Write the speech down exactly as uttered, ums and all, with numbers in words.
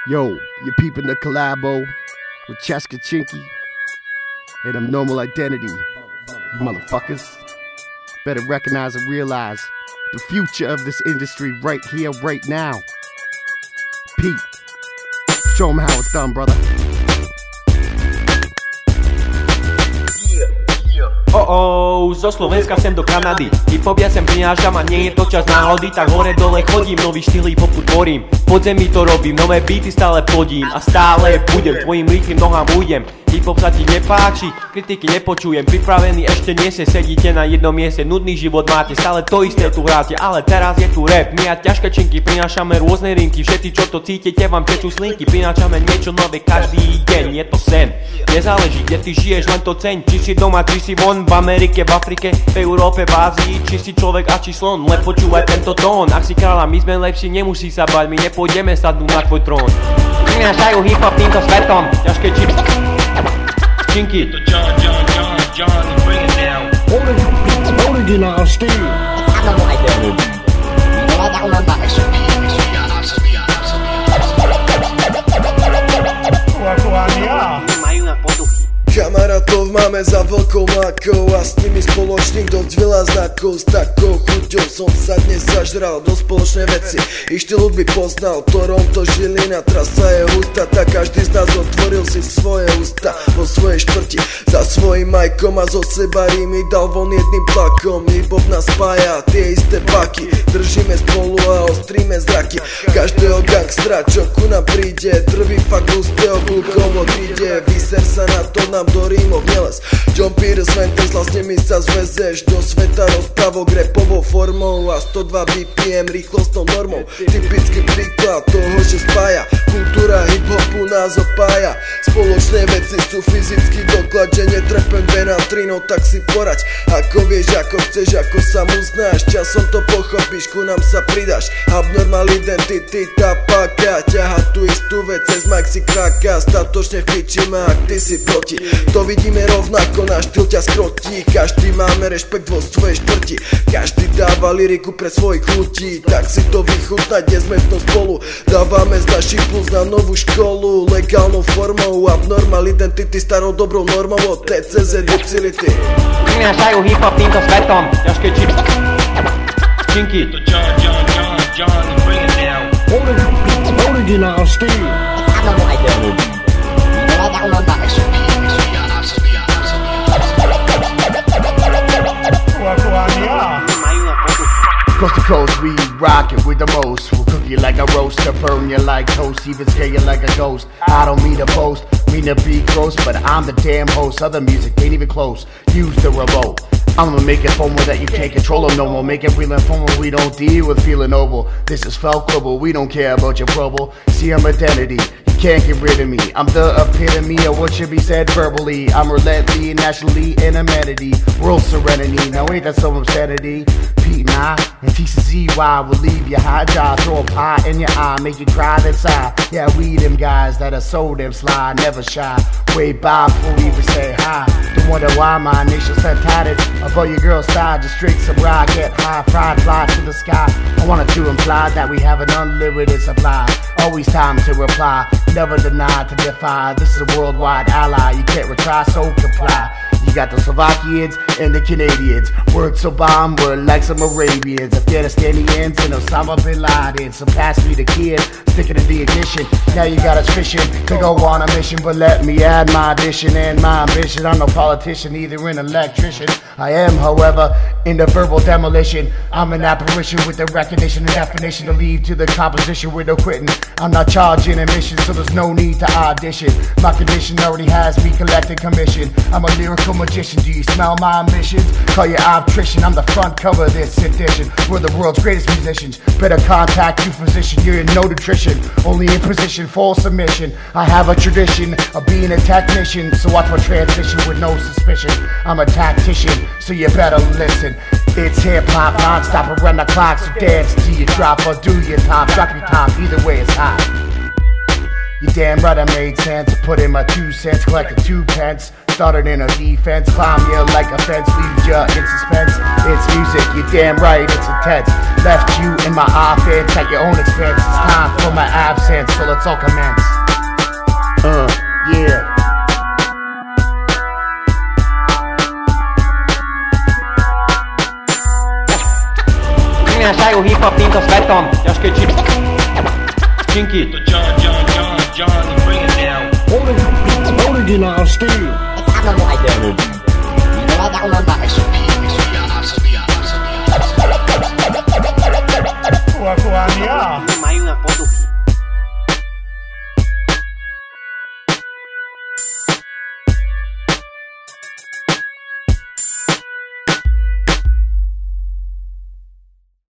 Yo, you're peeping the collabo with Cheska Chinky and them Normal Identity. You motherfuckers better recognize and realize the future of this industry right here, right now. Pete, show them how it's done, brother. Oh oh, zo Slovenska sem do Kanady. Hip-hop ja sem prinášam a nie je to čas náhody. Tak hore dole chodím, nový štýl hip-hopu tvorím. Podzemí to robím, nové beaty stále plodím. A stále budem, tvojim rýchlym nohám ujdem. Hip-hop sa ti nepáči, kritiky nepočujem. Pripravený ešte nie se, sedíte na jednom mieste. Nudný život máte, stále to isté tu hráte. Ale teraz je tu rap, my a ťažké činky. Prinášame rôzne rýmky, všetci čo to cítite vám tečú slinky. Prinášame niečo nové každý deň, je to sen. Nezáleží, kde ty žiješ, len to ceň. Či si doma, či si von, v Amerike, v Afrike, v Európe, v Ázii. Či si človek a či slon, len počúvaj tento tón. Ak si kráľa, my sme lepší, nemusí sa bať. My nepôjdeme sadnúť na tvoj trón. Prinášajú hip-hop týmto svetom, ťažké činky. Chinky. John, John, John, John, bring it down. Original style. Normal Identity. Kolega umanda. Kamarátov máme za veľkou mákou a s nimi spoločných dosť veľa znakov. S takou chuťou som sa dnes zažral do spoločnej veci. Ich štýl by poznal, Toronto, Žilina, trasa je hustá, tak každý z nás otvoril si svoje ústa vo svojej štvrti. Za svojím majkom a zo seba rímy dal von jedným tlakom. Hip-hop nás spája, tie isté baky, držíme spolu a ostríme zraky každého gangstra, čo ku nám príde. Trví fakt hustého klukovo príde, vyser sa na to nám do rímov neles. John Peters, Tesla, s nimi sa zvezeš do sveta rozprávok rapovou formou a sto dva bé pé em rýchlostnou normou. Typický príklad toho, že spája kultúra hip-hopu nás opája. Spoločné veci sú fyzický doklad, že netrepem Benaltrino, tak si poraď. Ako vieš, ako chceš, ako sa mu znáš, časom to pochopíš, ku nám sa pridáš. Abnormal Identity, tá páka ťaha tú istú vec, cez mic si kráka. Statočne v piči má, ak ty si proti. To vidíme rovnako, náš štýl ťa skrotí. Každý máme rešpekt vo svojej štvrti, každý dáva lyriku pre svojich ľudí. Tak si to vychutnať, dnes sme v tom spolu. Dávame z našich plus na novú školu, legálnou formou. Abnormal Identity, starou dobrou normou od té cé zet Utility. Prinášajú hip-hop týmto svetom, ťažké činky. Chinky. John, John, John, John, bring it down. Original style. Normal Identity. Kolega umanda. Coast to coast, we rockin' with the most. We'll cook you like a roaster, burn you like toast, even scare you like a ghost. I don't mean to boast, mean to be gross, but I'm the damn host. Other music ain't even close. Use the remote. I'ma make it formal that you can't control them no more. Make it real and formal, we don't deal with feeling noble. This is felt global, we don't care about your trouble. See, I'm identity, you can't get rid of me. I'm the epitome of what should be said verbally. I'm relentlessly, nationally, in amenity. World serenity, now ain't that some obscenity? Pete and I, and T C Z Y will leave you high jaw. Throw a pie in your eye, make you cry that sigh. Yeah, we them guys that are so damn sly, never shy. Way by before we even say hi. Don't wonder why my nation sent tatted above your girl's side. Just drink some rye, get high, fried, fly to the sky. I wanted to imply that we have an unlimited supply. Always time to reply, never deny to defy. This is a worldwide ally, you can't retry, so comply. You got the Slovakians and the Canadians. Word so bomb, word like some Arabians. Afghanistanians and Osama bin Laden. So pass me the kid, stick it in the ignition. Now you got us fishing, to go on a mission. But let me add my addition and my ambition. I'm no politician, either an electrician. I am, however, in the verbal demolition. I'm an apparition with the recognition and definition to leave to the composition with no quitting. I'm not charging admission, so there's no need to audition. My condition already has me collecting commission. I'm a lyrical magician, do you smell my ambitions? Call your optician, I'm the front cover of this edition. We're the world's greatest musicians. Better contact you physician, you're in no nutrition, only in position, full submission. I have a tradition of being a technician, so watch my transition with no suspicion. I'm a tactician, so you better listen. It's hip-hop non-stop around the clock, so dance till you drop or do your top. Drop your top, either way it's hot. You damn right I made sense. Put in my two cents, collected two pence. Started in a defense, climb you like a fence, leave ya in suspense. It's music, you damn right, it's intense. Left you in my offense at your own expense. It's time for my absence, so let's all commence. Uh, yeah. Prinášajú hip-hop týmto svetom, ťažké čip... činky. So John, John, John, John, you bring it down. Originál styl. It's abnormal ideology. Kolega umanda. Kuha, kuha niya. Majú na poduchy.